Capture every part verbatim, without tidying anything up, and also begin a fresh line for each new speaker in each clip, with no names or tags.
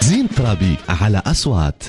زين ترابي على أصوات.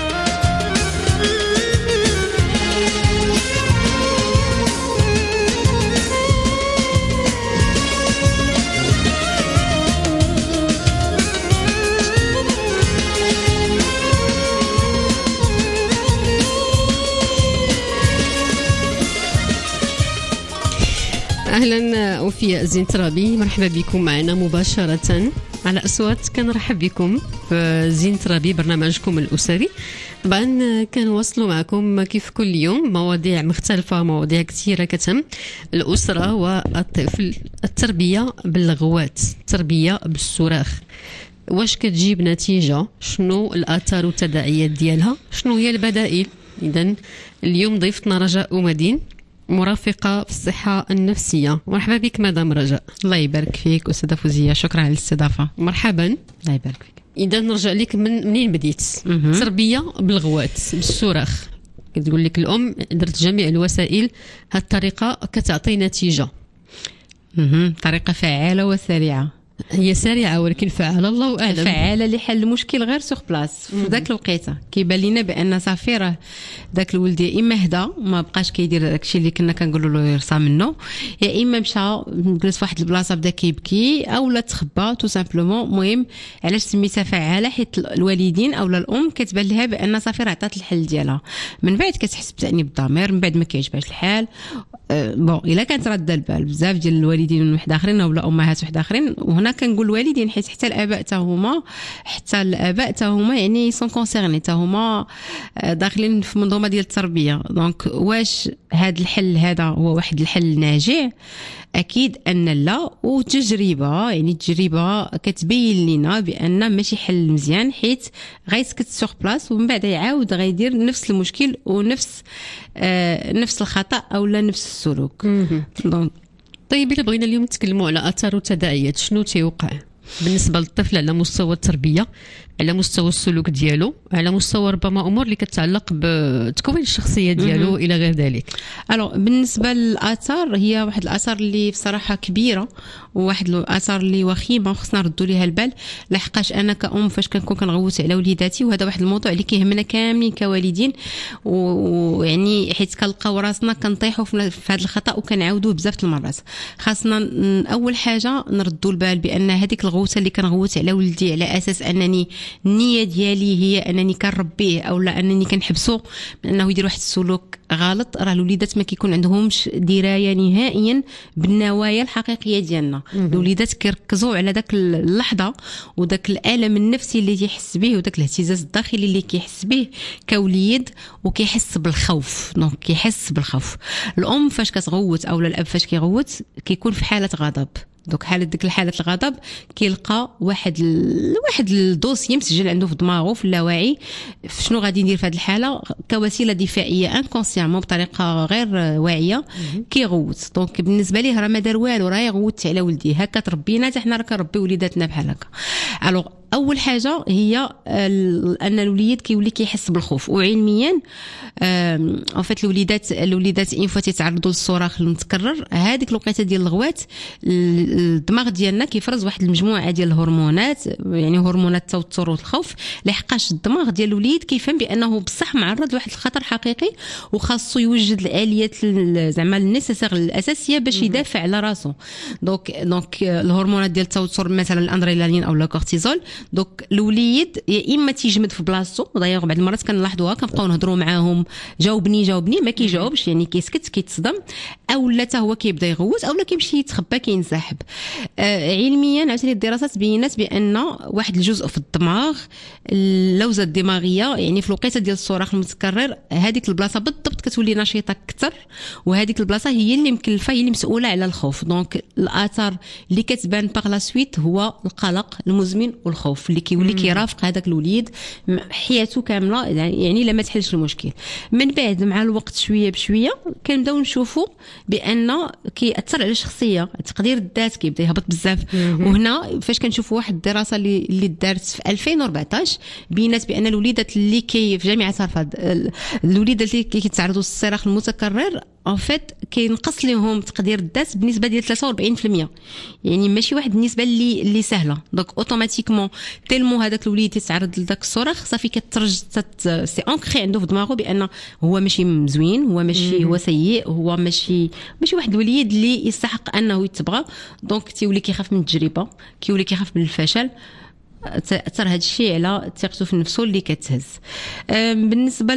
أهلا وفي زين ترابي، مرحبا بكم معنا مباشرة على أصوات. كنرحب بكم في زين ترابي برنامجكم الأسري. طبعا كنواصلوا معكم كيف كل يوم مواضيع مختلفة، مواضيع كثيرة كتهم الأسرة والطفل، التربية باللغوات، التربية بالصراخ. واش كتجيب نتيجة؟ شنو الآثار والتداعيات ديالها؟ شنو هي البدائل؟ إذن اليوم ضيفتنا رجاء أمدين، مرافقة في الصحة النفسية. مرحبا بك مدام رجاء.
الله يبارك فيك أستاذة فوزية، شكرا على الاستضافة.
مرحبا،
الله يبارك فيك.
إذا نرجع لك من منين بديت؟ تربية بالغوات بالصراخ. كتقول لك الأم درت جميع الوسائل، هاد الطريقة كتعطي نتيجة.
اها طريقة فعالة وسريعة.
هي سريعة ولكن فعالة الله أعلم.
فعالة لحل المشكل غير سوغ بلاص في ذاك الوقيته. كيبان لنا بأن صافي راه ذاك الولد يا إما هدا ما بقاش كيدير داكشي اللي كنا كنقولوا له يرصى منه، يا إما مشى جلس في واحد البلاصة بدا كيبكي أو لا تخبى تو سامبلومون. المهم علاش سميتها فعالة؟ حيت الوالدين أو الأم كتبان لها بأن صافي راه عطات الحل ديالها، من بعد كتحس بتأنيب الضمير، من بعد ما كيعجبهاش الحال. أه بون إلا كانت رادة البال بزاف ديال الوالدين من واحد آخرين أو أمهات واحد آخرين، وهنا كنقول الوالدين حيت حتى الآباء تا هما حتى الآباء تا هما يعني سون كونسيرني، تا هما داخلين في منظومة ديال التربية. دونك واش هذا الحل هذا هو واحد الحل ناجع؟ أكيد أن لا. وتجربة يعني التجربة كتبين لنا بأن ماشي حل مزيان، حيت غيسكت سوغ بلاص ومن بعد يعاود غيدير نفس المشكل ونفس آه نفس الخطأ أو لا نفس السلوك. دونك
طيب إلا بغينا اليوم نتكلموا على آثار وتداعيات، شنو تيوقع بالنسبة للطفل على مستوى التربية، على مستوى السلوك ديالو، على مستوى ربما أمور اللي كتعلق بتكوين الشخصية ديالو إلى غير ذلك؟ ألو
بالنسبة للآثار، هي واحد الآثار اللي بصراحة كبيرة وواحد الآثار اللي وخيمة خصنا نردوا ليها البال. لحقاش أنا كأم فاش كنكون كنغوت على وليداتي، وهذا واحد الموضوع اللي كيهمنا كاملين كوالدين، ويعني حيت كنلقاو راسنا كنطيحوا في هذا الخطأ وكنعاودوه بزاف المرات. خاصنا أول حاجة نردوا البال بأن هذيك الغوته اللي كنغوت على ولدي على أساس أنني النية ديالي هي أنني كنربيه أو لا أنني كنحبسه من أنه يدير واحد السلوك غلط، راه الوليدات ما كيكون عندهمش دراية نهائيا بالنوايا الحقيقية ديالنا. الوليدات كيركزوا على داك اللحظة وداك الألم النفسي اللي تيحس به وداك الاهتزاز الداخلي اللي كيحس به كوليد، وكيحس بالخوف. دونك كيحس بالخوف. الأم فاش كتغوت أو الأب فاش كيغوت كيكون في حالة غضب. دوك حالة ديك الحالة الغضب كيلقى واحد ال... واحد الدوسي مسجل عنده في دماغه في اللاوعي شنو غادي يدير في هذه الحالة كوسيلة دفاعية انكونسيامون بطريقة غير واعية كيغوت. دونك بالنسبة ليه راه ما دار والو، راه يغوت على ولدي، هكا تربينا حتى حنا راه كنربي وليداتنا بحال هكا. الوغ اول حاجه هي ان الوليد كيولي كيحس بالخوف. وعلميا ان فيت الوليدات الوليدات ان فوا تيتعرضوا للصراخ المتكرر، هذيك الوقيته ديال الغوات الدماغ ديالنا كيفرز واحد المجموعه ديال الهرمونات، يعني هرمونات التوتر والخوف، لحقاش الدماغ ديال الوليد كيفهم بانه بصح معرض لواحد الخطر حقيقي وخاصو يوجد الاليات زعما النيسيسير الاساسيه باش يدافع على راسو. دونك دونك الهرمونات ديال التوتر مثلا الادرينالين او الكورتيزول، دوك الوليد يا اما تيجمد في بلاصتو، ودايوغ بعض المرات كنلاحظوها كنبقاو نهضروا معاهم جاوبني جاوبني ما كيجاوبش، يعني كيسكت كيتصدم، او لا حتى هو كيبدا يغوت او لا كيمشي يتخبى كينسحب. آه علميا عاوتاني الدراسات بينات بان واحد الجزء في الدماغ اللوزه الدماغيه، يعني في الوقيته ديال الصراخ المتكرر هذيك البلاصه بالضبط كتولي نشيطه اكثر، وهذيك البلاصه هي اللي مكلفه، هي اللي مسؤوله على الخوف. دونك الاثار اللي كتبان باغ لا سويت هو القلق المزمن والخوف اللي كيولي كيرافق هذاك الوليد حياته كامله، يعني لما تحلش المشكل. من بعد مع الوقت شويه بشويه كنبداو نشوفوا بان كيأثر على الشخصيه، تقدير الذات كيبدا يهبط بزاف. وهنا فاش كنشوفوا واحد الدراسه اللي اللي دارت في ألفين وأربعطاش بينات بان الوليدات اللي كي في جامعه هارفارد، الوليدات اللي كيتعرضوا للصراخ المتكرر ان فيت كينقص لهم تقدير الذات بنسبه ديال ثلاثة وأربعين بالمية، يعني ماشي واحد النسبه اللي اللي سهله. دونك اوتوماتيكمون تيلمو هذاك الوليد يتعرض لذاك الصراخ صافي كترج سي انكري عنده في دماغه بان هو ماشي مزوين، هو ماشي هو سيء، هو ماشي ماشي واحد الوليد اللي يستحق انه يتبغى. دونك تيولي كيخاف من التجربه، كيولي كيخاف من الفشل، تاثر هذا الشيء على ثقته في نفسه اللي كتهز. بالنسبه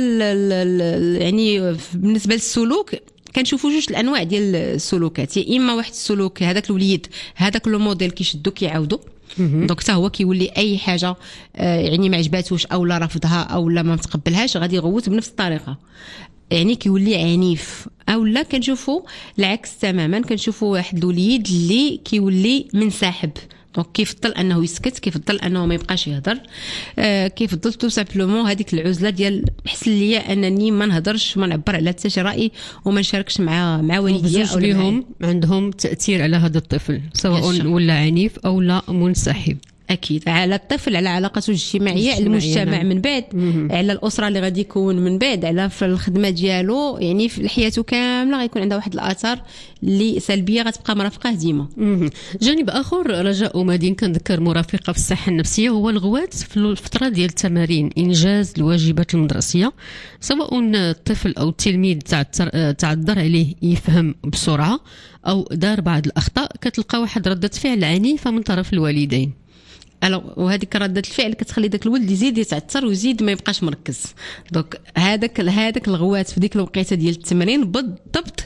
ل يعني بالنسبه للسلوك كنشوفوا جوج الانواع ديال السلوكات. يا اما واحد السلوك هذاك الوليد هذاك لو موديل كيشدو كيعاودو، دونك حتى هو كيولي اي حاجه يعني ما عجباتوش او لا رفضها او لا ما متقبلهاش غادي يغوت بنفس الطريقه، يعني كيولي عنيف. او لا كنشوفوا العكس تماما، كنشوفوا واحد الوليد اللي كيولي منسحب، دونك كيفضل انه يسكت، كيفضل انه ما يبقاش يهضر، آه كيفضل تو سامبلومون هذيك العزله ديال احسن ليا انني ما نهضرش وما نعبر على حتى شي راي وما نشاركش مع مع والديا او
ليهم عندهم تاثير على هذا الطفل سواء ولا عنيف او لا منسحب.
اكيد على الطفل، على علاقته الاجتماعيه، على المجتمع من بعد، مم. على الاسره اللي غادي يكون من بعد، على في الخدمه ديالو، يعني في حياته كامله غيكون عندها واحد الاثار اللي سلبيه غتبقى مرافقه ديما.
جانب اخر رجاء ومدين كنذكر مرافقه في الصحه النفسيه هو الغوات في الفتره ديال التمارين انجاز الواجبات المدرسيه، سواء الطفل او التلميذ تعذر عليه يفهم بسرعه او دار بعض الاخطاء، كتلقى واحد رده فعل عنيفه من طرف الوالدين. الو وهذيك ردة الفعل كتخلي داك الولد يزيد يتعثر ويزيد ما يبقاش مركز. دونك هذاك هذاك الغوات في ديك الوقيته ديال التمرين بالضبط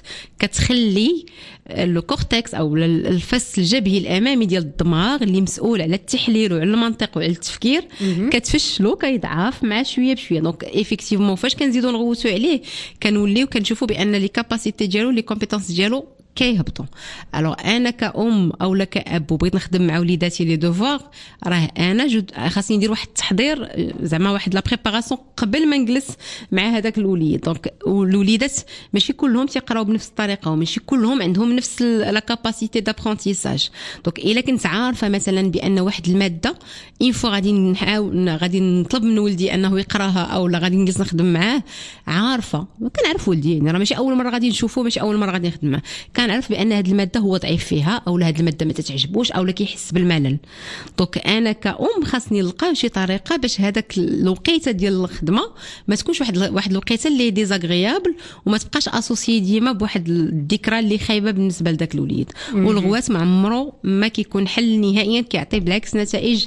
كتخلي لو كورتكس او الفص الجبهي الامامي ديال الدماغ اللي مسؤول على التحليل وعلى المنطق وعلى التفكير كتفشلو، كيضعف مع شويه بشويه. دونك ايفيكتيفمون فاش كنزيدو نغوتو عليه كنوليو كنشوفو بان لي كاباسيتي ديالو لي كومبيتونس ديالو كيهبطوا. الوغ انا كأم او لا كأب وبغيت نخدم مع وليداتي لي دوفوار، راه انا جد خاصني ندير واحد التحضير، زعما واحد لا بريباراسيون قبل ما نجلس مع هذاك الوليد. دونك الوليدات ماشي كلهم تيقراو بنفس الطريقه وماشي كلهم عندهم نفس لا كاباسيتي دابرونتيساج. دونك الا كنت عارفه مثلا بان واحد الماده انفو غادي نحاول غادي نطلب من ولدي انه يقراها او لا غادي نجلس نخدم معاه، عارفه كنعرف ولدي يعني راه ماشي اول مره غادي نشوفه، ماشي اول مره غادي نخدم معاه، كنعرف بان هذه الماده هو ضعيف فيها او هذه الماده ما تتعجبوش او لا كيحس بالملل. دونك انا كأم خاصني نلقى شي طريقه باش هذاك الوقيته ديال الخدمه ما تكونش واحد واحد الوقيته اللي ديزاغريابل وما تبقاش اسوسيي ديما بواحد الذكرى اللي خايبه بالنسبه لذاك الوليد. والغوات ما عمره ما كيكون حل نهائيا، كيعطي بالعكس نتائج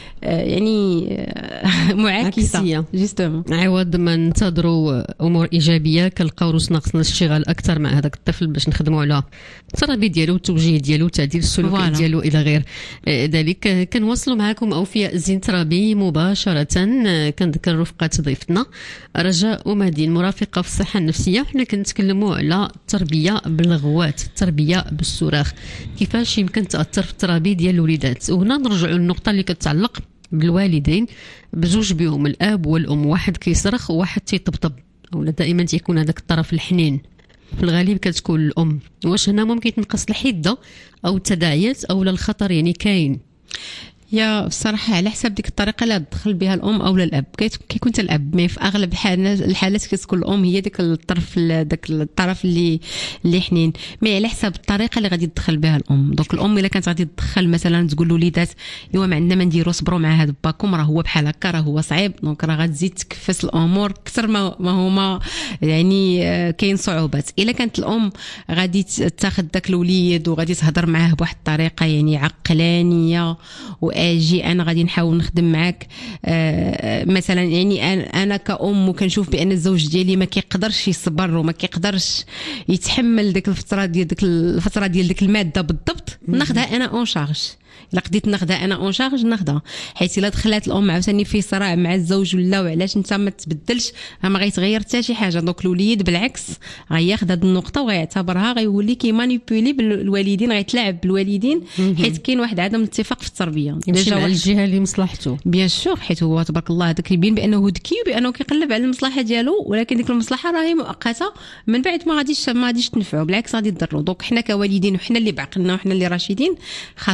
يعني معاكسه جوستومون. عوض ما ننتظروا امور ايجابيه كنلقاو روسنا خصنا الاشتغال اكثر مع هذاك الطفل باش نخدموا على التربيه ديالو والتوجيه ديالو وتعديل السلوك ديالو الى غير ذلك. كنواصلوا معكم اوفياء زينترابي مباشره. كنذكر رفقه ضيفتنا رجاء ومدين مرافقه في الصحه النفسيه. حنا كنتكلموا على التربيه بالغوات، التربيه بالصراخ، كيفاش يمكن تاثر في التربيه ديال الوليدات. وهنا نرجعوا للنقطه اللي كتعلق بالوالدين بزوج بهم، الاب والام، واحد كيصرخ وواحد تيطبطب، ولا دائما تيكون هذاك الطرف الحنين، في الغالب كتكون الام. واش هنا ممكن تنقص الحده او التداعيات او لا الخطر يعني كاين؟
يا بصراحه على حسب ديك الطريقه اللي تدخل بها الام او الاب. كيكون حتى الاب، مي في اغلب الحالات كتكون الام هي ديك الطرف داك الطرف اللي اللي حنين، مي على حسب الطريقه اللي غادي تدخل بها الام. دونك الام الا كانت غادي تدخل مثلا تقول لوليدات ايوا ما عندنا ما نديرو، صبروا مع هذا باكم، راه هو بحال هكا، راه هو صعيب، دونك راه غتزيد تكفس الامور اكثر ما ما هما يعني كاين صعوبات. الا كانت الام غادي تاخذ داك الوليد وغادي تهضر معاه بواحد الطريقه يعني عقلانيه اجي انا غادي نحاول نخدم معاك آه مثلا، يعني انا كأم وكنشوف بان الزوج ديالي ما كيقدرش يصبر وما كيقدرش يتحمل ديك الفتره ديال ديك الفتره ديال ديك الماده بالضبط، ناخذها انا اون شارج. الا قديت ناخذها انا اون شارج ناخذها، حيت الا دخلات الام عاوتاني في صراع مع الزوج ولا وعلاش انت ما تبدلش ما غيتغير حتى شي حاجه. دونك الوليد بالعكس غياخذ هذه النقطه وغيعتبرها غيولي كيمانيبيولي بالوالدين، غيتلاعب بالوالدين، حيت كاين واحد عدم الاتفاق في التربيه
يمشي مع الجهه اللي مصلحته بيان
سور، حيت هو تبارك الله هذاك يبين بانه ذكي وبانه كيقلب على المصلحه ديالو، ولكن ديك المصلحه راهي مؤقته، من بعد ما غاديش ما غاديش تنفعو، بالعكس غادي تضرو. دونك حنا كوالدين وحنا اللي بعقلنا وحنا اللي راشدين خاصنا نكون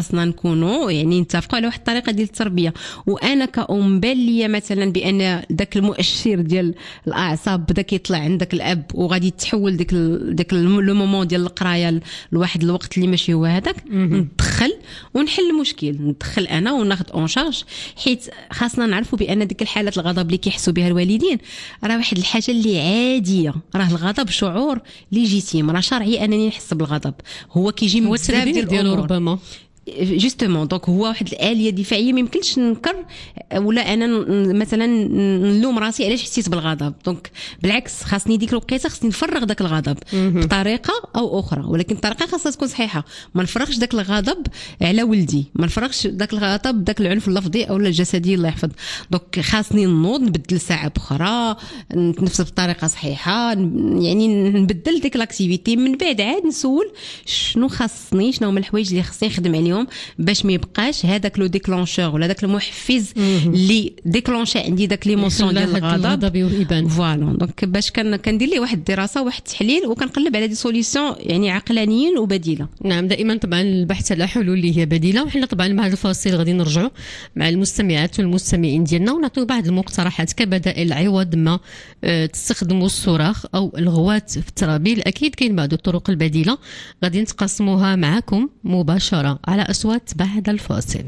نكونوا يعني نتفقوا على واحد الطريقه ديال التربيه. وانا كأم بان ليا مثلا بان داك المؤشر ديال الاعصاب بدا كيطلع عندك الاب وغادي تحول ديك ال... ديك لو مومون ديال القرايه لواحد الوقت اللي ماشي هو هذاك، ندخل ونحل المشكل، ندخل انا وناخذ اون شارج. حيت خاصنا نعرفوا بان ديك الحالات الغضب اللي كيحسوا بها الوالدين راه واحد الحاجه اللي عاديه. راه الغضب شعور ليجيتيم، راه شرعي انني نحس بالغضب، هو كيجي من بزاف ديال الامور
ربما
جوستومون. دونك هو واحد الآلية دفاعية ما يمكنش ننكر ولا انا مثلا نلوم راسي علاش حسيت بالغضب. دونك بالعكس خاصني ديك الوقيته خاصني نفرغ داك الغضب بطريقه او اخرى، ولكن الطريقه خاصها تكون صحيحه. ما نفرغش داك الغضب على ولدي، ما نفرغش داك الغضب داك العنف اللفظي او الجسدي الله يحفظ. دونك خاصني نوض نبدل ساعه اخرى، نتنفس بطريقه صحيحه، يعني نبدل ديك لاكتيفيتي. من بعد عاد نسول شنو خاصني، شنو هما الحوايج اللي خاصني نخدم عليهم باش ما يبقاش هذاك لو ديكلونشور ولا داك المحفز اللي ديكلونشا عندي داك ليموسيون ديال الغضب. فوالا دونك باش كان كندير ليه واحد الدراسه واحد التحليل وكنقلب على دي سوليوشن يعني عقلانيين وبديله.
نعم دائما طبعا البحث على حلول اللي هي بديله. وحنا طبعا مع هذا الفاصل غادي نرجعوا مع المستمعات والمستمعين ديالنا ونعطيو بعض المقترحات كبدائل عوض ما تستخدموا الصراخ او الغوات في الترابيل. اكيد كاين بعض الطرق البديله غادي نتقاسموها معكم مباشره على أصوات بعد الفاصل.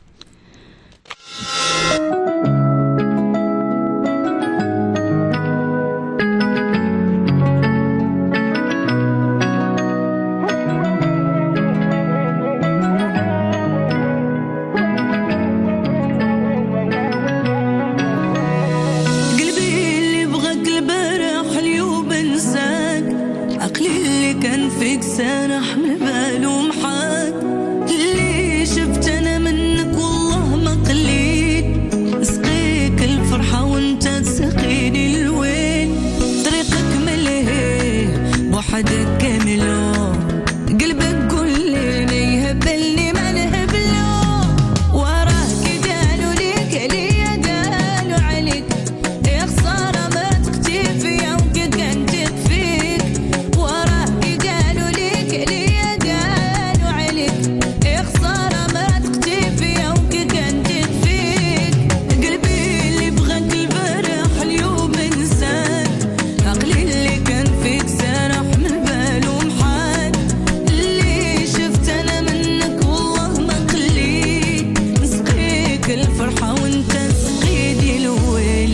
قلبي اللي بغاك البارح اليوم انساك، عقلي اللي كان فيك سارح من بالو محاك، اللي شفت انا منك والله ما قليت، سقيك الفرحة وانت تسقيني الويل، طريقك ملهي بوحدك كاملو، قلبك قول لي يهبلني ما نهبلو، وراك قالوا ليك عليا قالوا عليك، يا خسارة ما تقتي فيا وكي كنت فيك، وراك قالوا ليك عليا قالوا عليك، يا خسارة ما تقتي فيا وكي كنت فيك، قلبي اللي بغاك البارح اليوم انساك، عقلي اللي كان فيك سارح من بالو محال، اللي شفت انا منك والله ما قليت، نسقيك الفرحة وانت تسقيني الويل.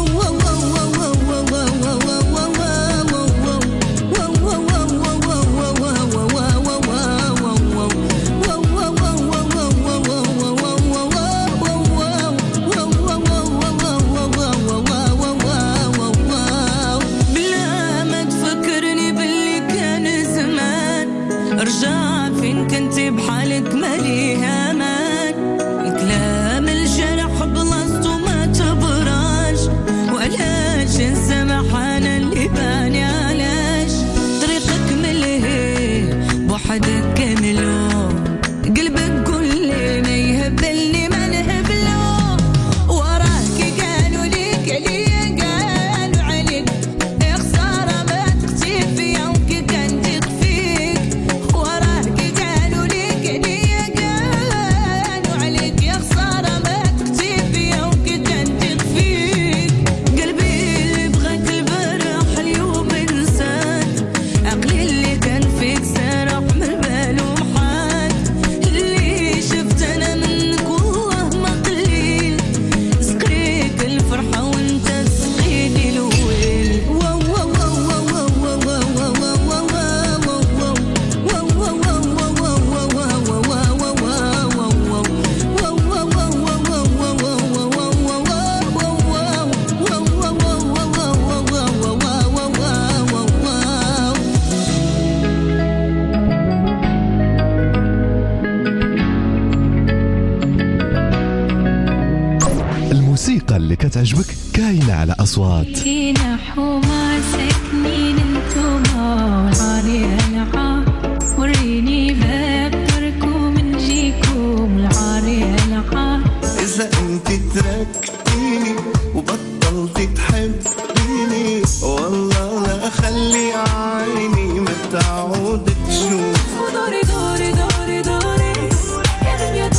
بلا ما تفكرني باللي كان زمان، رجع فين كنت بحالك مالي هامان، الكلام الجرح بلاصتو ما تبراش، وعلاش نسامح انا اللي باني علاش، طريقك ملهي بوحدك كاملو، قلبك قول لي ما يهبلني ما نهبلو، وراك قالوا ليك عليا قالوا عليك، يا خسارة ما تقتي فيا وكي كنت فيك، وراك قالوا ليك عليا قالوا عليك، يا خسارة ما تقتي فيا وكي كنت فيك، قلبي اللي بغاك البارح اليوم انساك، عقلي اللي كان فيك سارح من بالو محال، اللي شفت انا منك والله ما قليل، سقيك الفرحة وانت تسقيني الويل.
الموسيقى اللي كتعجبك كاينة على أصوات.
فينا حوما ساكنين انتوما والعالي العا، وريني باب تركوا من جيكم العالي العا،
إذا أنت تركتيني وبطلتي تحبيني والله لا أخلي عيني ما تعود تشوف،
دوري دوري دوري دوري يا دنيا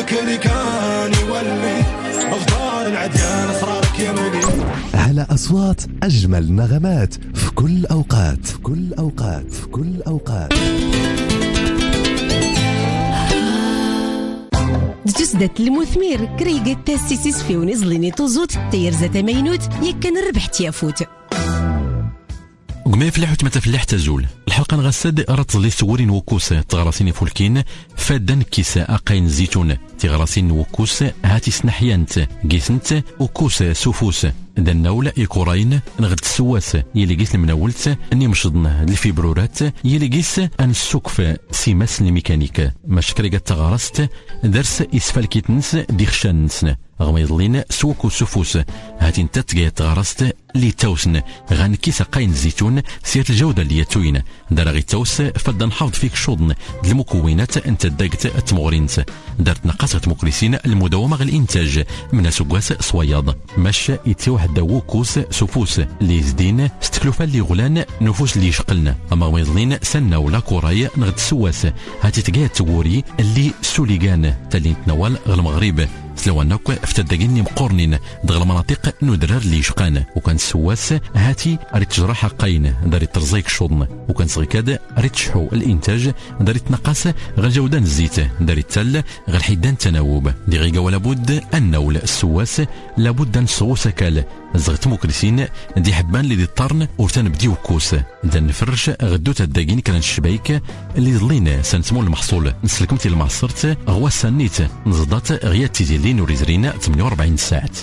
ذكري كان يولي أفضل العديان أسرارك يمني.
على أصوات أجمل نغمات في كل أوقات في كل أوقات في كل أوقات.
تسدت المثمير كريقة تاسيسيس في ونزليني توزوت تير زات مينوت يكن ربح تيافوت
قمي فلاح وتمتا فلاح تزول الحلقه نغسد رات لي ثورين وكوس تغراسين فولكين فادن كيسا اقاين زيتون تغراسين وكوس هاتي سنحيانت قيسنت وكوس سوفوس دناول يكوراين نغد السواس يلي قيس المناولت اني مشضن الفيبرورات يلي قيس ان السقف سيماس الميكانيك مشكريقة تغرست درس اسفل كيتنس ديخشان نسن غميضلين سوكو سوفوس هاتي انت تقايا تغرست لي توسن غان كيسا قاين زيتون سيات الجودة اللي يتوين دار غي توس فدن حافظ فيك شوضن المكونات انت داقت التمغرينت دارت نقاس مقرسين المداومة غ الانتاج من سكواس صوياض ماش يتوحد وكوس سوفوس اللي زدين ستكلوفا اللي غلان نفوس اللي يشقلنا اما غميضلين سنة ولا كوراي نغد سواس هاتي تقايا تقوري اللي سوليغان تالي نتناول غ المغرب سلوانك فتدقيني مقورنين دغ المناطق ندرر اللي يشقان وكان سواس هاتي ريت تجرح قاين داري ترزيك شوضن وكان صغيكاد ريت تشحو الانتاج داري تنقص غير جودان الزيت داري تل غير حيدان تناوب دي غيقا ولا بد النول السواس لابد ان نسغو سكال زغت مكرسين دي حبان اللي دي الطرن ورتان بديو كوس دا نفرش غدو تدقين كان الشبايك اللي ظلين سنسمو المحصول نسلكمتي المعصرت غوا سنيت نزضات غيات تيزيلين وريزرين ثمانية وأربعين ساعة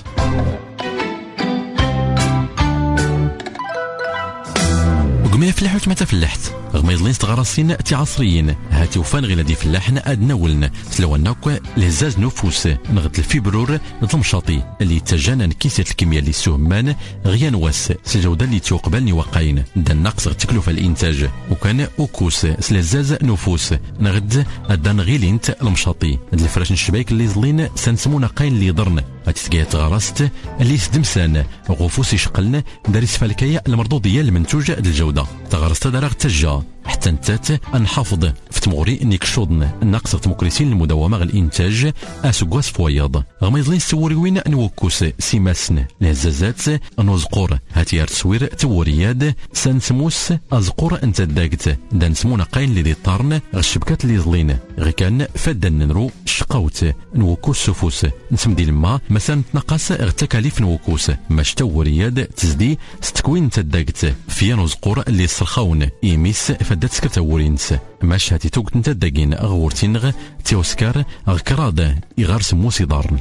وقمي فلاح وتمتا فلاحت غميضلين تغراسين تي عصريين هاتي وفان غير دي فلاحن ادناولن سلواناك لهزاز نفوس نغد الفيبرور المشاطي اللي تجانا كيسة الكيمياء اللي سهمان غيان واس سجودة اللي توقبلني وقاين دا النقص تكلفة الانتاج وكان اوكوس سلهزاز نفوس نغد ادان غيلينت المشاطي الفراش الشبايك اللي ظلين سنسمونا قاين اللي ضرن هاتي تقايا تغرست اللي سدمسان غفوس يشقلن داري سفالكايا المردودية المنتوج الجودة تغرست دارغ تجا حتى نتات نحافظ في تمغري انك شوضن نقص تمكرسين المداومه غ الانتاج اسكواس فوياض غميضلين سوريوين نوكوس سيماسن لهزازات نوزقور هاتي تصوير تورياد سنسموس ازقور انت داقت دا نسمونا قاين اللي دي طارن غ الشبكات اللي ظلين غي كان فدن نرو شقاوت نوكوس سفوس نسمدي لما مثلا تنقص غ تكاليف نوكوس ماش تورياد تزدي ستكوين تداقت في نوزقور اللي صرخاون ايميس فدات سكرتا ورينس ماش هاتي توقت نتا داقين اغورتين غ تيوسكار غ كراد اغار سموسي دارن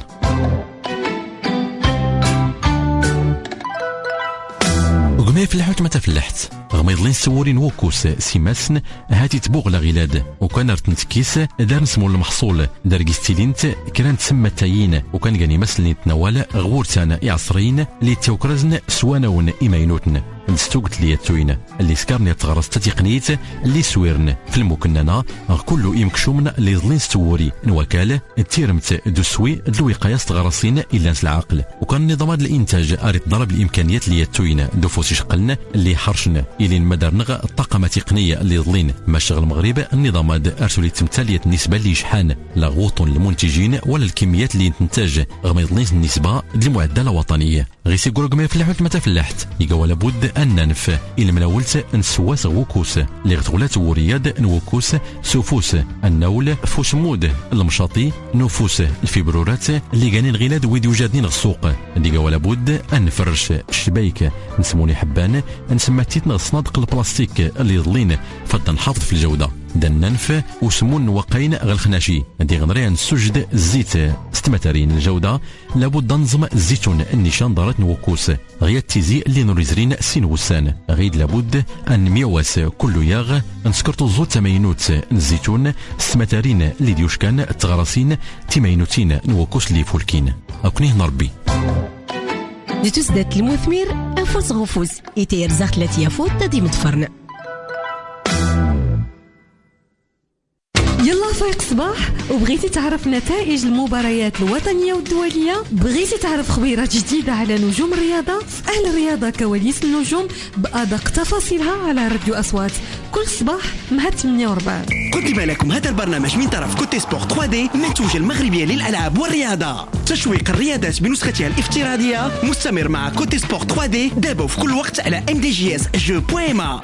وقمي فلاحوت متى فلاحت غميضلين سورين وكوس سيماسن هاتي تبوغ لغيلاد وكان رتنتكيس دار نسمو المحصول دار قيستيلينت كران تسمى تايين وكان غاني مسلني تناول غورتان يعصرين اللي توكرزن سوانون ايماينوتن نستوقت لي التوين اللي سكرني تغرس تقنيت اللي سويرن في المكننه كله يمكشومن اللي ظلين ستوري نوكاله تيرمت دوسوي دلوي قياس تغرسين الا نس العقل وكان نظام الانتاج اريد ضرب الامكانيات اللي التوين دوفوس شقلنا اللي حرشنا الين مدرنغ الطاقم التقنيه اللي ظلين ما شغل المغرب النظام ارسلت تمثاليه النسبه اللي يشحن لا غوطن المنتجين ولا الكميات اللي تنتج غميضلين النسبه للمعدله الوطنيه غير سيقول ما فلاحت متى فلاحت يقول لابد ان ننف الى مناولت نسواس غوكوس اللي غتغلات ورياد نوكوس سوفوس النول فوسمود المشاطي نفوس الفيبرورات اللي قانين غيلاد ويديو جادين السوق اللي قال لابد ان نفرش الشبايك نسموني حبان نسمى تيتنا صنادق البلاستيك اللي ظلين فدا نحافظ في الجوده دننف وسمون وقين غير الخناشي دي غنريان سجد الزيت ستمترين الجودة لابد نظم الزيتون النيشان دارت نوكوس غير تيزي اللي نوريزرين سين وسان غيد لابد ان ميواس كل ياغ نسكرتو زو تمينوت الزيتون ستمترين اللي ديوشكان تغراسين تمينوتين نوكوس اللي فولكين اكنيه نربي
دي تسدات المثمير افوس غفوز يتير زاخلت يافوت دي متفرن
يلا فايق صباح وبغيتي تعرف نتائج المباريات الوطنية والدولية؟ بغيتي تعرف خبيرات جديدة على نجوم الرياضة؟ أهل الرياضة كواليس النجوم بأدق تفاصيلها على راديو أصوات كل صباح مع ثمانية وربع.
قدم لكم هذا البرنامج من طرف كوتي سبور ثري دي منتوج المغربية للألعاب والرياضة. تشويق الرياضات بنسختها الافتراضية مستمر مع كوتي سبور ثري دي دابا في كل وقت على ام دي جي اس جو بوان ما.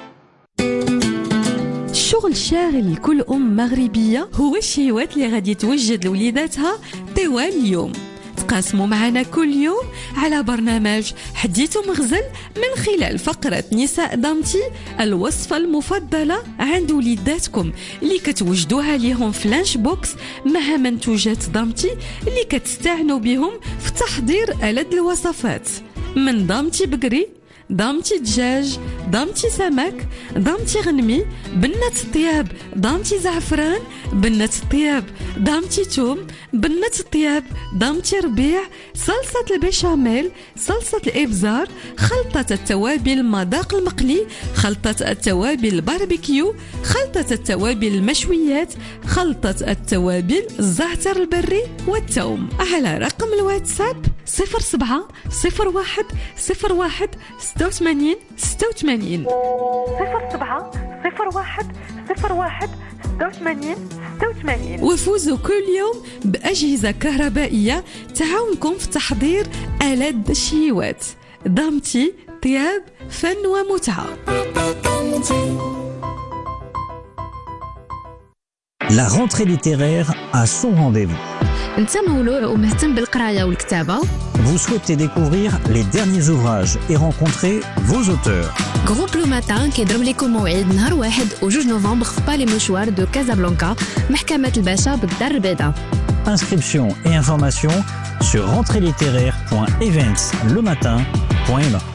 الشغل شاغل لكل أم مغربية هو الشهوات اللي غادي توجد لوليداتها طوال اليوم. تقاسموا معنا كل يوم على برنامج حديث مغزل من خلال فقرة نساء دامتي الوصفة المفضلة عند وليداتكم اللي كتوجدوها ليهم في لانش بوكس مع منتوجات دامتي اللي كتستعنوا بهم في تحضير ألذ الوصفات من دامتي بقري، دامتي دجاج، دامتي سمك، دامتي غنمي، بنة الطياب، دامتي زعفران، بنة الطياب، دامتي توم، بنة الطياب، دامتي ربيع، صلصة البيشاميل، صلصة الإبزار، خلطة التوابل مذاق المقلي، خلطة التوابل الباربيكيو، خلطة التوابل المشويات، خلطة التوابل الزعتر البري والثوم. على رقم الواتساب صفر سبعة صفر واحد صفر واحد ستة وثمانين ستة وثمانين صفر سبعة صفر واحد صفر واحد ستة وثمانين ستة وثمانين. وفوزوا كل يوم بأجهزة كهربائية تعاونكم في تحضير ألذ الشهيوات. دامتي طياب فن ومتعة.
La rentrée littéraire a son rendez-vous.
انت مولوع ومهتم بالقرايه والكتابه.
Vous souhaitez découvrir les derniers ouvrages et rencontrer vos auteurs.
Groupe Le Matin كيضرب لكم موعد نهار واحد وجوج نوفمبر في بالي مشوار دو كازابلانكا محكمة الباشا بالدار البيضاء.
Inscription et information sur rentrée littéraire point events le matin point m a.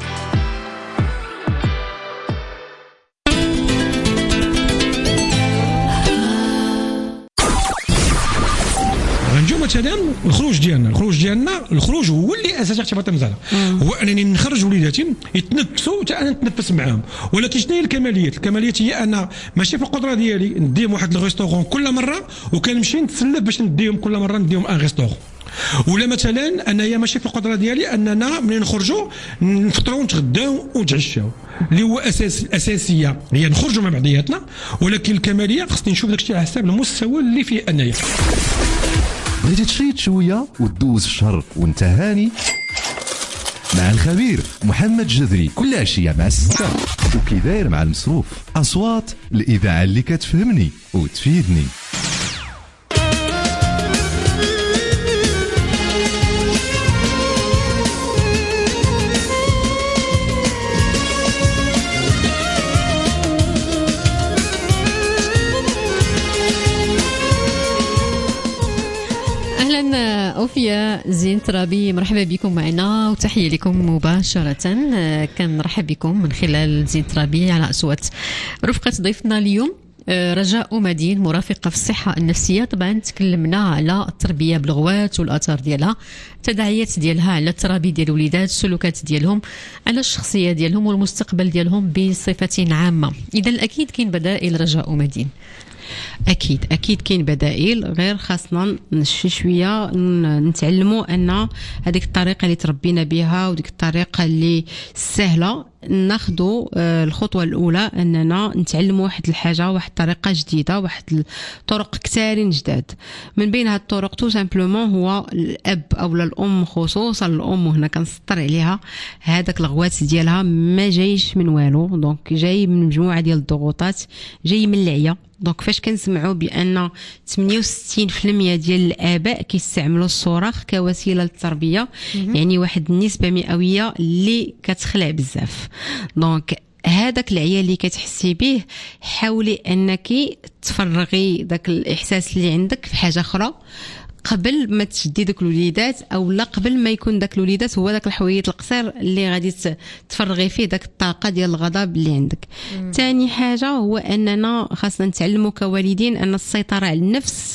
مثلا الخروج ديالنا الخروج ديالنا الخروج هو اللي اساس اعتباط المزارع هو انني نخرج وليداتي يتنفسوا حتى انا نتنفس معاهم. ولكن شنو هي الكماليات؟ الكماليات هي ان ماشي في القدره ديالي نديهم واحد الريستورون كل مره وكنمشي نتسلف باش نديهم كل مره نديهم ان ريستورون. ولا مثلا انايا ماشي في القدره ديالي اننا ملي نخرجوا نفطروا ونتغداو ونتعشاو اللي هو اساس الاساسيه هي نخرجوا مع بعضياتنا. ولكن الكماليه خصني نشوف داكشي على حساب المستوى اللي فيه انايا.
بغيتي تشيط شويه وتدوز الشهر وانت هاني مع الخبير محمد جذري كل عشيه مع الستة وكي داير مع المصروف. اصوات الاذاعه اللي كتفهمني وتفيدني.
أوفياء زين ترابي مرحبا بكم معنا وتحية لكم مباشرة. كنرحب بكم من خلال زين ترابي على أصوات. رفقة ضيفنا اليوم رجاء مدين مرافقة في الصحة النفسية. طبعا تكلمنا على التربية بالغوات والآثار ديالها، التداعيات ديالها على الترابي ديال الوليدات، السلوكات ديالهم، على الشخصية ديالهم والمستقبل ديالهم بصفة عامة. إذا أكيد كاين بدائل رجاء مدين.
اكيد اكيد كاين بدائل، غير خاصنا نشي شويه نتعلموا ان هذيك الطريقه اللي تربينا بها وديك الطريقه اللي سهله ناخذوا الخطوه الاولى اننا نتعلموا واحد الحاجه، واحد الطريقه جديده، واحد الطرق كثارين جداد. من بين هاد الطرق تو سامبلومون هو الاب او الام، خصوصا الام وهنا كنسطر عليها، هذاك الغوات ديالها ما جايش من والو، دونك جاي من مجموعه ديال الضغوطات، جاي من العيا. دونك فاش كنسمعوا بان ثمانية وستين بالمئة ديال الاباء كيستعملوا الصراخ كوسيله للتربيه، يعني واحد النسبه مئويه اللي كتخلع بزاف. دونك هذاك العيا اللي كتحسي به حاولي انك تفرغي داك الاحساس اللي عندك في حاجه اخرى قبل ما تشدي داك الوليدات، او لا قبل ما يكون داك الوليدات هو داك الحويط القصير اللي غادي تفرغي فيه داك الطاقه ديال الغضب اللي عندك. ثاني حاجه هو اننا خاصنا نتعلموا كوالدين ان السيطره على النفس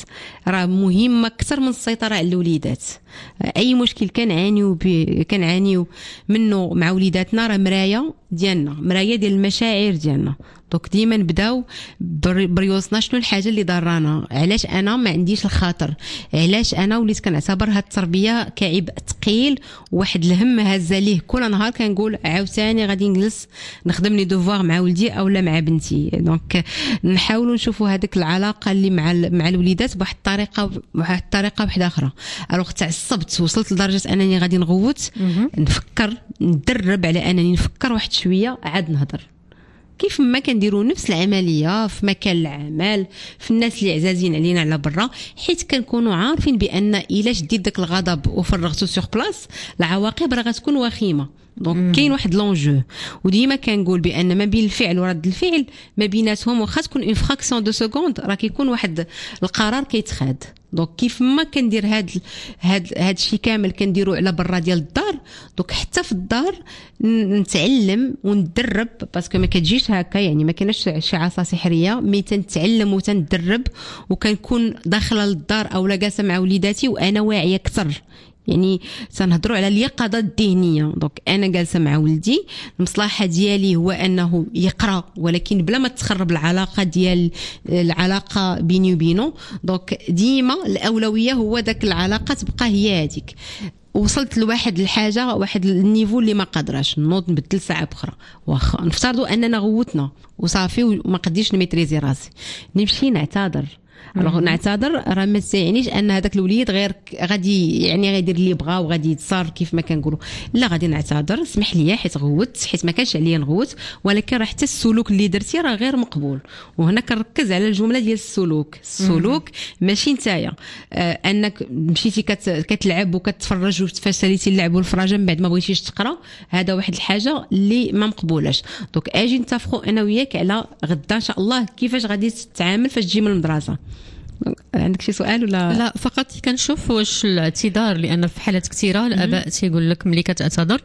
راه مهمه اكثر من السيطره على الوليدات. اي مشكل كنعانيو كنعانيو منه مع وليداتنا راه مرايه ديالنا، مرايه ديال المشاعر ديالنا. دونك ديما نبداو بريوسنا شنو الحاجه اللي ضرانا، علاش انا ما عنديش الخاطر، علاش انا وليت كنعتبر هاد التربيه كعبء ثقيل واحد الهم هازه ليه كل نهار. كنقول عاوتاني غادي نجلس نخدم لي دوفوار مع ولدي اولا مع بنتي. دونك نحاولوا نشوفوا هذيك العلاقه اللي مع مع الوليدات بواحد الطريقه بواحد الطريقه واحده اخرى. الوغ تعصبت وصلت لدرجه انني غادي نغوت، نفكر ندرب على انني نفكر واحد شويه عاد نهضر. كيف ما كنديروا نفس العمليه في مكان العمل، في الناس اللي عزازين علينا على برا، حيت كنكونوا عارفين بان الا شديت داك الغضب وفرغته سور بلاص العواقب راه غتكون وخيمه. دونك كاين واحد لونجو، وديما كنقول بان ما بين الفعل ورد الفعل ما بيناتهم واخا تكون اون فراكسيون دو سكوند راه كيكون واحد القرار كيتخاد. دونك كيف ما كندير هاد هاد هاد الشيء كامل كنديرو على برا ديال الدار، دونك حتى في الدار نتعلم وندرب، باسكو ما كتجيش هكا يعني ما كايناش شي عصا سحريه، مي تنتعلم وتندرب وكنكون داخله للدار اولا جالسه مع وليداتي وانا واعيه اكثر. يعني سنهضروا على اليقظه الذهنيه. دونك انا جالسه مع ولدي، المصلحه ديالي هو انه يقرا ولكن بلا ما تخرب العلاقه ديال العلاقه بيني وبينه. دونك ديما الاولويه هو داك العلاقه تبقى هي هذيك. وصلت لواحد الحاجه واحد النيفو اللي ما قادراش نوض نبدل ساعه اخرى، واخا نفترضوا اننا غوتنا وصافي وما قديش نميتريزي راسي، نمشي نعتذر. الوغ نعتذر راه ما تعنيش ان هذاك الوليد غير غادي يعني غيدير اللي بغا وغادي يتصرف كيف ما كنقولوا. لا، غادي نعتذر، اسمح لي حيت غوت، حيت ما كانش عليا نغوت، ولكن راه حتى السلوك اللي درتي راه غير مقبول. وهنا كنركز على الجمله ديال السلوك. السلوك ماشي نتايا آه انك مشيتي كت كتلعب وكتفرج وفاش ساليتي اللعب والفراجه من بعد ما بغيتيش تقرا، هذا واحد الحاجه اللي ما مقبولاش. دونك اجي نتفقوا انا وياك على غدا ان شاء الله كيفاش غادي تتعامل فاش تجي من المدرسه. عندك شي سؤال ولا
لا؟ فقط كنشوف واش الاعتذار، لان في حالات كثيره الاباء تيقول لك ملي كتعتذر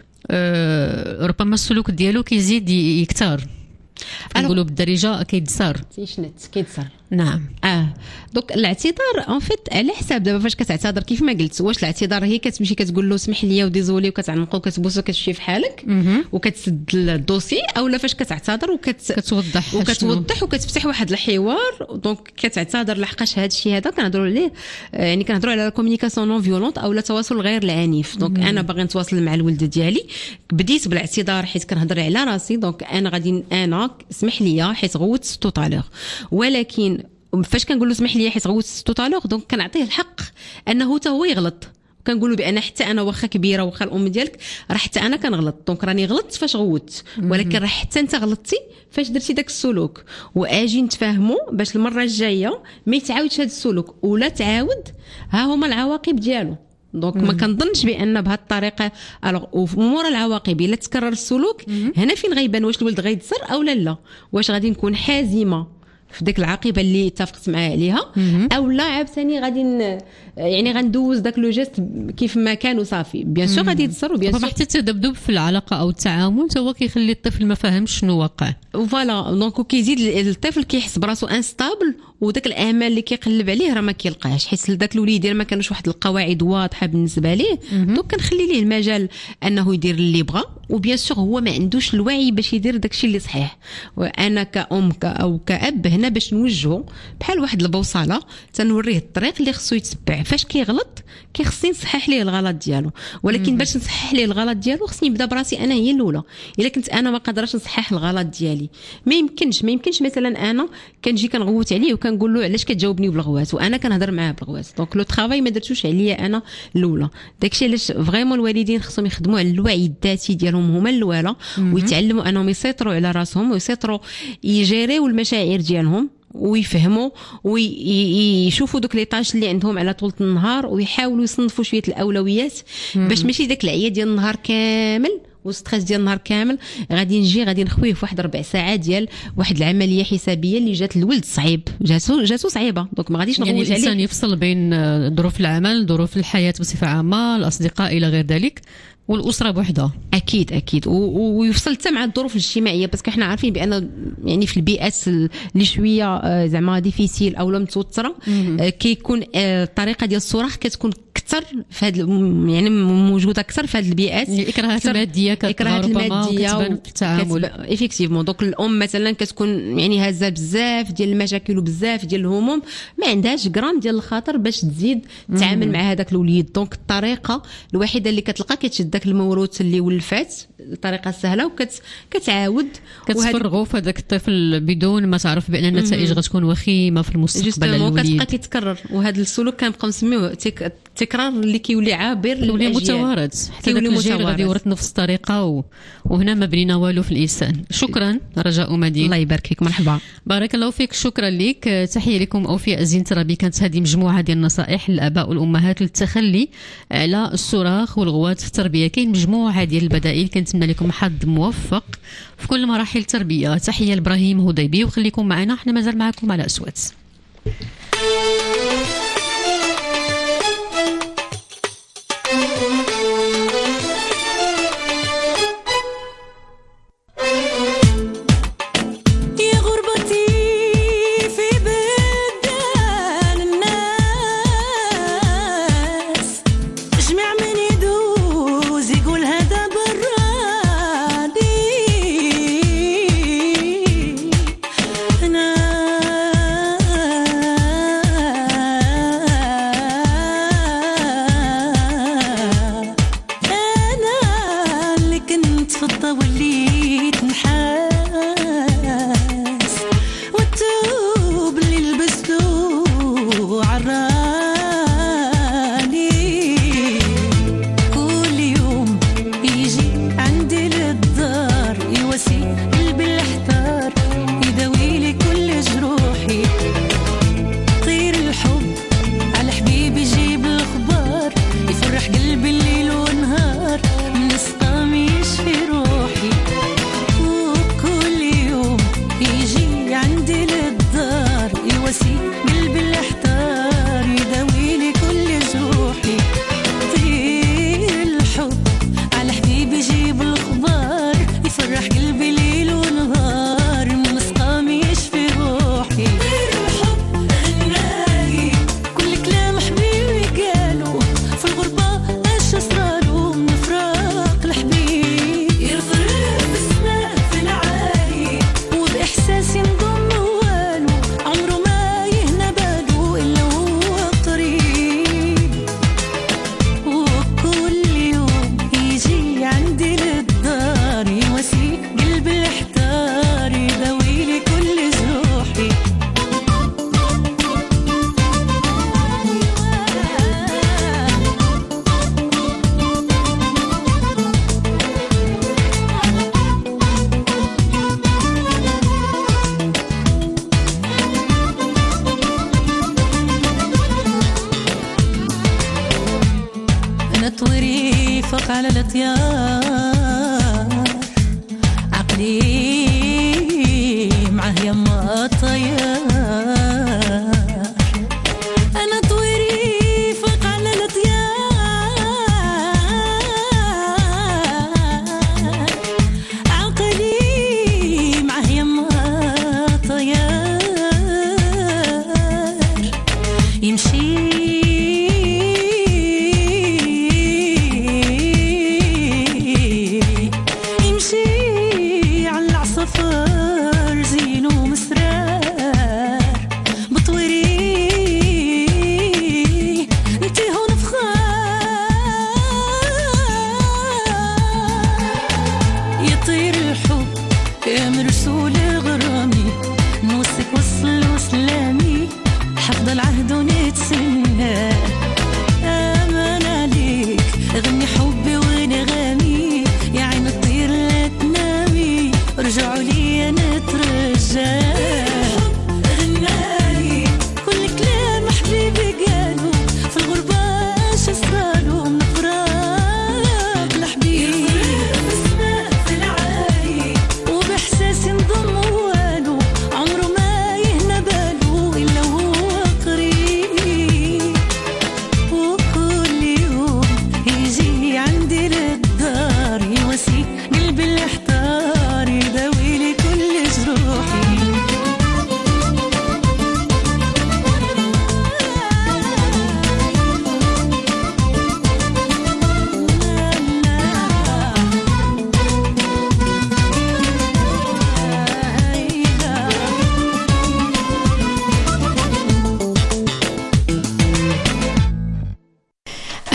أه ربما السلوك ديالو كيزيد يكثر، كنقولوا بالدارجه كيدسر
تيشنت كيدسر.
نعم.
اه دونك الاعتذار اون فيت على حساب دابا فاش كتعتذر كيف ما قلت. واش الاعتذار هي كتمشي كتقول له سمح لي وديزولي وكتعنقو وكتبوسو وكتمشي في حالك وكتسد الدوسي، اولا فاش كتعتذر وكت
كتوضح
وكتوضح وكتفتح واحد الحوار. دونك كتعتذر لحقاش هذا الشيء هذا كنهضروا عليه يعني كنهضروا على الكومونيكاسيون نون فيولونت اولا التواصل غير العنيف. دونك انا باغي نتواصل مع الولد ديالي، بديت بالاعتذار حيت كنهضر على راسي. دونك انا غادي انا اسمح لي حيت غوت تو طالور، ولكن فاش كنقول له اسمح لي حيت غوت تو طالور دونك كنعطيه الحق انه حتى هو يغلط. كنقولوا بان حتى انا واخا كبيره واخا الام ديالك راه حتى انا كنغلط. دونك راني غلطت فاش غوت، ولكن راه حتى انت غلطتي فاش درتي داك السلوك. واجي نتفاهموا باش المره الجايه ما يتعاودش هذا السلوك ولا تعاود ها هما العواقب ديالو. دونك ما كنظنش بان بهذه الطريقه ومورا العواقب الا تكرر السلوك هنا فين غيبان واش الولد غيتصر او لا لا، واش غادي نكون حازمه في ديك العاقبه اللي اتفقت معاه عليها او لا عاوتاني غادي يعني غندوز داك لو جيست كيف ما كان وصافي. بيان سور غادي يتصر وبيان سور
حتى التذبذب في العلاقه او التعامل حتى هو كيخلي الطفل ما فاهمش شنو واقع.
فوالا دونك كيزيد الطفل كيحس براسو انستابل، وداك الامال اللي كيقلب عليه راه ما كيلقاهش حيت داك الوليد ما كانوش واحد القواعد واضحه بالنسبه ليه. دونك كنخلي ليه المجال انه يدير اللي بغى، وبيان سور هو ما عندوش الوعي باش يدير داكشي اللي صحيح. وانا كأم او كأب هنا باش نوجهه بحال واحد البوصله تنوريه الطريق اللي خصو يتبع. فاش كيغلط كيخصني نصحح ليه الغلط ديالو، ولكن باش نصحح ليه الغلط ديالو خصني نبدا براسي انا هي الاولى. الا كنت انا ما قادراش نصحح الغلط ديالي ما يمكنش ما يمكنش مثلا انا كنجي كنغوت عليه وكنقول له علاش كتجاوبني بالغوات وانا كنهضر معاه بالغوات. دونك لو طرافاي ما درتوش عليا انا الاولى. داكشي علاش فريمون الوالدين خصهم يخدموا على الوعي الذاتي ديالهم هما الاولى، ويتعلموا انهم يسيطروا على راسهم ويسيطروا يجيريو المشاعر ديالهم ويفهموا ويشوفوا دوك لي طاش اللي عندهم على طول النهار ويحاولوا يصنفوا شويه الاولويات باش ماشي داك العيا ديال النهار كامل والستريس ديال النهار كامل غادي نجي غادي نخويه في واحد ربع ساعه ديال واحد العمليه حسابيه اللي جات الولد صعيب جاتو جاتو صعيبه. دونك ما غاديش نغوت عليه.
يعني الانسان يفصل بين ظروف العمل ظروف الحياه بصفه عامه الاصدقاء الى غير ذلك والاسره بوحدها.
اكيد اكيد ويفصل حتى مع الظروف الاجتماعيه، بس حنا عارفين بان يعني في البيئات اللي شويه زعما ديفيسيل او متوتره كيكون الطريقه ديال الصراخ كتكون اكثر في هذا يعني موجوده اكثر في هذه البيئات.
الاكراهات الماديه
الاكراهات الماديه
في التعامل
ايفيكتيفمون. دونك الام مثلا كتكون يعني هازه بزاف ديال المشاكل وبزاف ديال الهموم، ما عندهاش غرام ديال الخاطر باش تزيد تتعامل مع هذاك الوليد. دونك الطريقه الوحيده اللي كتلقى كتشد داك الموروث اللي ولفات الطريقه السهله وكتعاود
كتفرغوا في هذاك الطفل بدون ما تعرف بان النتائج غتكون وخيمه في المستقبل للوليد.
كتبقى كيتكرر، وهذا السلوك كنبقى نسميوه التكرار اللي كيولي عابر
كيولي متوارث حتى داك الجيل غادي يورث نفس الطريقه و... وهنا ما بنينا والو في الانسان. شكرا رجاء مدين،
الله يبارك فيك. مرحبا،
بارك الله فيك، شكرا لك. تحيه لكم اوفياء زينترابي. كانت هذه مجموعه ديال النصائح للاباء والامهات للتخلي على الصراخ والغوات في التربيه. كاين مجموعه ديال البدائل، كنتمنى لكم حظ موفق في كل مراحل التربيه. تحيه لابراهيم هديبي، وخليكم معنا، احنا مازال معكم على أصوات.
على الطيار عقلي معه يما الطيار أنا طويري فوق على الطيار عقلي معه يما الطيار يمشي يمشي على العصفر زينو مسرار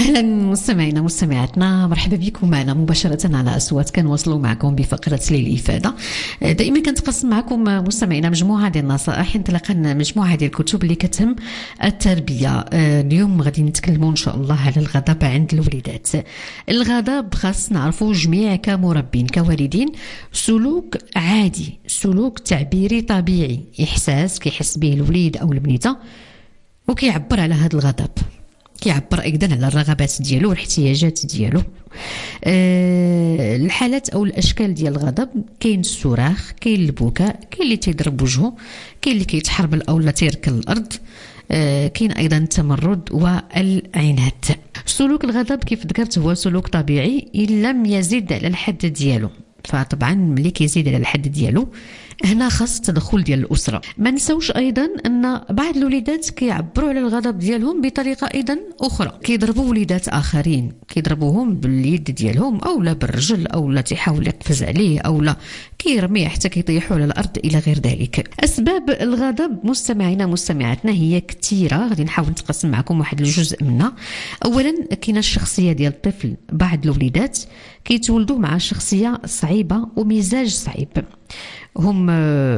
اهلا مستمعينا مستمعاتنا، مرحبا بكم معنا مباشره على اصوات كنواصلوا معكم بفقره للافاده. دائما كنتقسم معكم مستمعينا مجموعه ديال النصائح انطلاقا مجموعه ديال الكتب اللي كتهم التربيه. اليوم غادي نتكلموا ان شاء الله على الغضب عند الوليدات. الغضب خاص نعرفوا جميع كمربين كوالدين سلوك عادي، سلوك تعبيري طبيعي، احساس كيحس به الوليد او البنيته وكيعبر على هذا الغضب، كيعبر ايضا على الرغبات ديالو والاحتياجات ديالو. أه الحالات او الاشكال ديال الغضب كاين الصراخ، كاين البكاء، كاين اللي تيضرب وجهه، كاين اللي كيتحربل او لا تيركل الارض، أه كاين ايضا التمرد والعناد. سلوك الغضب كيف ذكرت هو سلوك طبيعي ان لم يزيد على الحد ديالو، فطبعا ملي كيزيد على الحد ديالو هنا خاص التدخل ديال الاسره. ما نساوش ايضا ان بعض الوليدات كيعبروا على الغضب ديالهم بطريقه ايضا اخرى، كيضربوا وليدات اخرين، كيضربوهم باليد ديالهم او لا بالرجل او لا تيحاول يقفز عليه او لا كيرميه حتى كيطيحوا على الارض الى غير ذلك. اسباب الغضب مستمعينا مستمعاتنا هي كثيره، غادي نحاول نتقسم معكم واحد الجزء منها. اولا كاينه الشخصيه ديال الطفل، بعض الوليدات كيتولدوا مع شخصيه صعيبه ومزاج صعيب، هم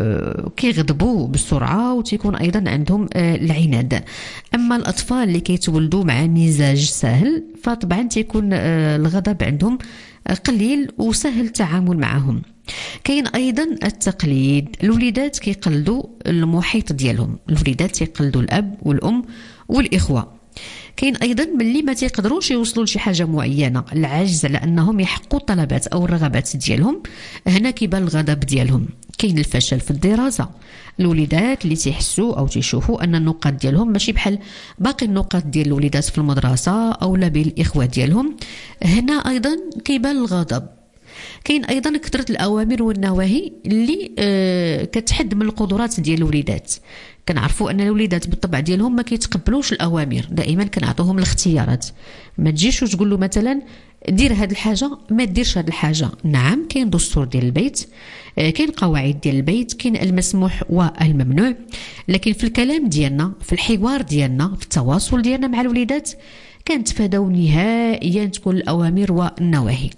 كيغضبوا بسرعه وتيكون ايضا عندهم العناد. اما الاطفال اللي كيتولدوا مع مزاج سهل فطبعا تيكون الغضب عندهم قليل وسهل التعامل معهم. كاين ايضا التقليد، الوليدات كيقلدوا المحيط ديالهم، الوليدات تيقلدوا الاب والام والاخوه. كاين ايضا ملي ما تيقدروش يوصلوا لشي حاجه معينه، العجز على انهم يحققوا الطلبات او الرغبات ديالهم، هنا كيبان الغضب ديالهم. كاين الفشل في الدراسه، الوليدات اللي تيحسوا او تيشوفوا ان النقاط ديالهم ماشي بحال باقي النقاط ديال الوليدات في المدرسه او لا بين الاخوه ديالهم، هنا ايضا كيبان الغضب. كاين ايضا كثره الاوامر والنواهي اللي آه كتحد من القدرات ديال الوليدات. كنعرفوا ان الوليدات بالطبع ديالهم ما كيتقبلوش الاوامر، دائما كنعطوهم الاختيارات، ما تجيش وتقول له مثلا دير هاد الحاجه ما ديرش هاد الحاجه. نعم كاين دستور ديال البيت، كاين قواعد ديال البيت، كاين المسموح والممنوع، لكن في الكلام ديالنا، في الحوار ديالنا، في التواصل ديالنا مع الوليدات كنتفاداو نهائيا تكون الاوامر والنواهي.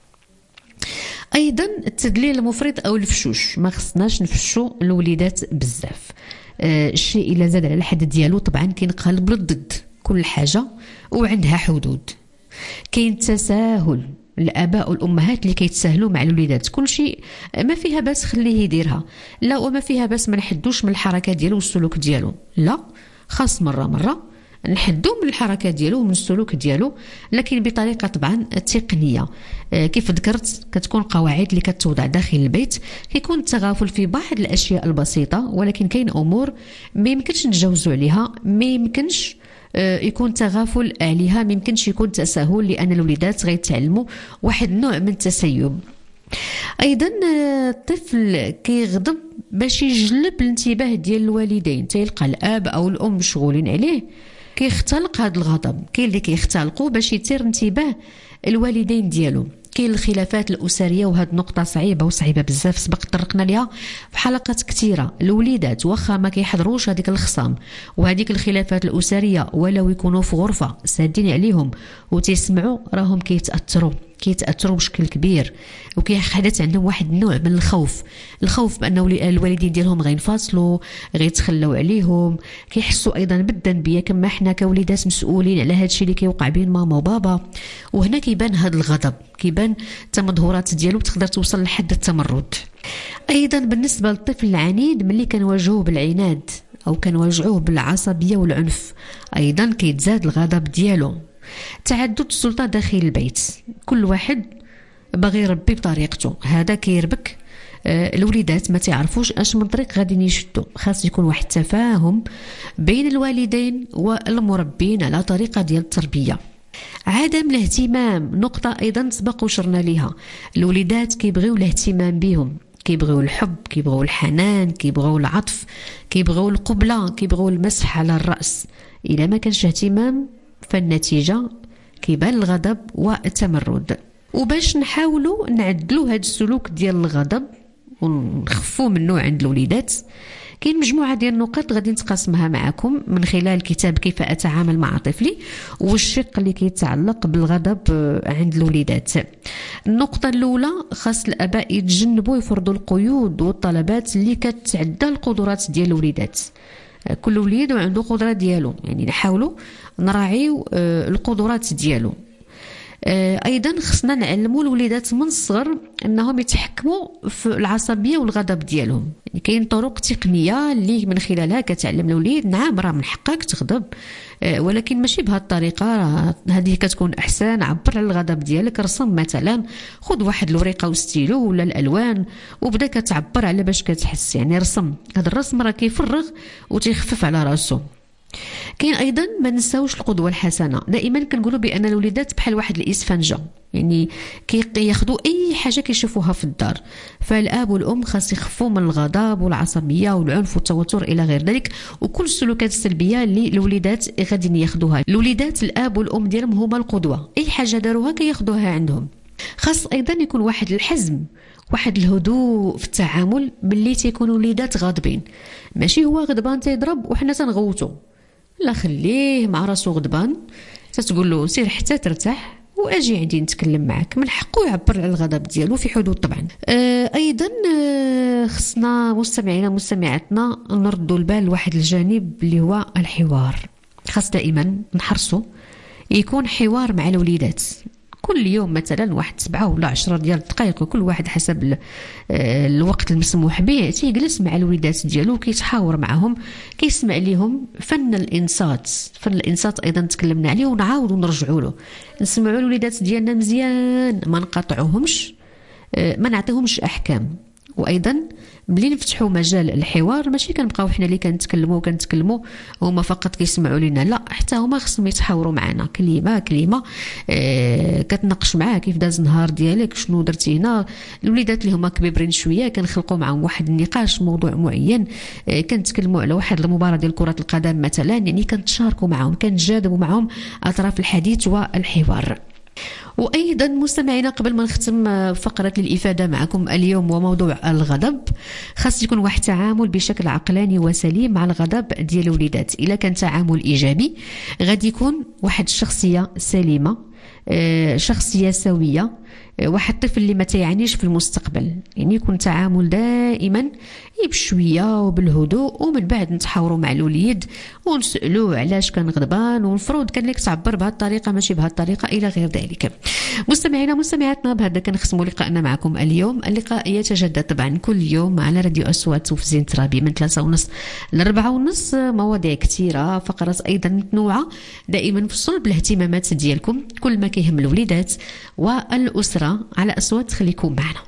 ايضا التدليل المفرط او الفشوش، ما خصناش نفشوا الوليدات بزاف. آه الشيء الا زاد على الحد ديالو طبعا كينقلب للضد، كل حاجه وعندها حدود. كاين تساهل، الاباء والامهات اللي كيتساهلوا مع الوليدات، كل شيء ما فيها باس خليه يديرها، لا وما فيها باس ما نحدوش من الحركه ديالو والسلوك ديالو، لا خاص مره مره نحدو من الحركات ديالو ومن السلوك ديالو، لكن بطريقه طبعا تقنيه. آه كيف ذكرت كتكون قواعد اللي كتوضع داخل البيت، كيكون التغافل في بعض الاشياء البسيطه، ولكن كاين امور ما يمكنش نتجاوزوا عليها، ما يمكنش آه يكون تغافل عليها، ما يمكنش يكون تساهل، لان الوليدات غيتعلموا واحد النوع من التسيب. ايضا آه الطفل كيغضب باش يجلب الانتباه ديال الوالدين، تيلقى الاب او الام مشغولين عليه كيختلق هذا الغضب. كاين اللي كيختلقوا باش يثير انتباه الوالدين ديالو. كاين الخلافات الاسريه، وهذه نقطه صعيبه وصعيبه بزاف سبق طرقنا ليها في حلقات كثيره. الوليدات واخا ما كيحضروش هذيك الخصام وهذيك الخلافات الاسريه، ولو يكونوا في غرفه سادين عليهم وتسمعوا، راهم كيتاثروا كيتاثروا بشكل كبير، وكيحدث عندهم واحد النوع من الخوف، الخوف بانه الوالدين ديالهم غينفصلوا، غيتخلوا عليهم، كيحسوا ايضا بالذنبيه كما حنا كوليدات مسؤولين على هذا الشيء اللي كيوقع بين ماما وبابا. وهنا كيبان هذا الغضب، كيبان التمظهرات ديالو تقدر توصل لحد التمرد. ايضا بالنسبه للطفل العنيد، ملي كنواجهوه بالعناد او كنواجهوه بالعصبيه والعنف، ايضا كيتزاد الغضب ديالو. تعدد السلطه داخل البيت، كل واحد باغي يربي بطريقته، هذا كيربك. آه الوليدات ما تعرفوش اش من طريق غادي يشدوا، خاص يكون واحد التفاهم بين الوالدين والمربين على طريقه ديال التربيه. عدم الاهتمام، نقطه ايضا سبق وشرنا ليها، الوليدات كيبغيو الاهتمام بهم، كيبغيو الحب، كيبغيو الحنان، كيبغيو العطف، كيبغيو القبله، كيبغيو المسح على الراس. اذا ما كانش اهتمام فالنتيجه كيبان الغضب والتمرد. وباش نحاولوا نعدلوا هذا السلوك ديال الغضب ونخفوا منه عند الوليدات، كاين مجموعه ديال النقاط غادي نتقاسمها معكم من خلال كتاب كيف اتعامل مع طفلي والشق اللي كيتعلق بالغضب عند الوليدات. النقطه الاولى، خاص الاباء يتجنبوا يفرضوا القيود والطلبات اللي كتعدى القدرات ديال الوليدات. كل وليد وعنده قدره ديالو، يعني نحاولوا نراعيو القدرات ديالو. ايضا خصنا نعلموا الوليدات من الصغر انهم يتحكموا في العصبيه والغضب ديالهم. يعني كاين طرق تقنيه اللي من خلالها كتعلم الوليد نعم راه من حقك تغضب، ولكن ماشي بهذه الطريقه، هذه كتكون احسن. عبر على الغضب ديالك، رسم مثلا، خذ واحد الورقه وستيلو ولا الالوان وبدا كتعبر على باش كتحس، يعني رسم. هذا الرسم راه كيفرغ وتيخفف على راسو. كاين ايضا ما نساوش القدوه الحسنه. دائما كنقولوا بان الوليدات بحال واحد الاسفنجه، يعني كياخذوا اي حاجه كيشوفوها في الدار. فالاب والام خاص يخفوا من الغضب والعصبيه والعنف والتوتر الى غير ذلك، وكل السلوكات السلبيه اللي الوليدات غادي ياخذوها. الوليدات الاب والام ديالهم هما القدوه، اي حاجه داروها كياخذوها عندهم. خاص ايضا يكون واحد الحزم، واحد الهدوء في التعامل ملي تيكونوا وليدات غاضبين. ماشي هو غضبان تيضرب وحنا تنغوتو، لا، خليه مع راسو غضبان، تتقول له سير حتى ترتاح واجي عندي نتكلم معك. من حقه يعبر على الغضب ديالو في حدود طبعا. آه ايضا آه خصنا مستمعينا مستمعاتنا نردوا البال لواحد الجانب اللي هو الحوار. خاص دائما نحرصوا يكون حوار مع الوليدات كل يوم، مثلا واحد سبعة ولا عشرة ديال الدقائق، وكل واحد حسب الوقت المسموح به تيجلس مع الوليدات ديالو كيتحاور معهم، كيسمع ليهم. فن الانصات، فن الانصات ايضا تكلمنا عليه ونعاودوا نرجعوا له. نسمعوا الوليدات ديالنا مزيان، ما نقاطعوهمش، ما نعطيهمش احكام. وايضا ملي نفتحوا مجال الحوار ماشي كنبقاو حنا اللي كنتكلموا كنتكلموا هما فقط كيسمعوا لنا، لا، حتى هما خصهم يتحاوروا معنا كلمه كلمه. آه كتناقش معاه كيف داز النهار ديالك، شنو درتي هنا. الوليدات اللي هما كبيرين شويه كنخلقوا معهم واحد النقاش موضوع معين، آه كنتكلموا على واحد المباراه ديال كره القدم مثلا، يعني كنتشاركوا معهم، كنتجاذبوا معهم اطراف الحديث والحوار. وايضا مستمعينا قبل ما نختم فقره للافاده معكم اليوم وموضوع الغضب، خاص يكون واحد التعامل بشكل عقلاني وسليم مع الغضب ديال الوليدات. الا كان تعامل ايجابي غادي يكون واحد الشخصيه سليمه، شخصيه سويه، واحد الطفل اللي ما تيعنيش في المستقبل. يعني يكون تعامل دائما بشويه وبالهدوء، ومن بعد نتحاوروا مع الوليد ونسالوه علاش كان غضبان، والمفروض كان لك تعبر بهذه الطريقه ماشي بهذه الطريقه الى غير ذلك. مستمعينا مستمعاتنا، بهذا كنختموا لقائنا معكم اليوم. اللقاء يتجدد طبعا كل يوم على راديو اصوات وفي زين ترابي من ثلاثة ونص لأربعة ونص، مواضيع كثيره، فقرات ايضا متنوعه، دائما في صلب الاهتمامات ديالكم، كل ما كيهم الوليدات والاسره على اصوات. خليكم معنا.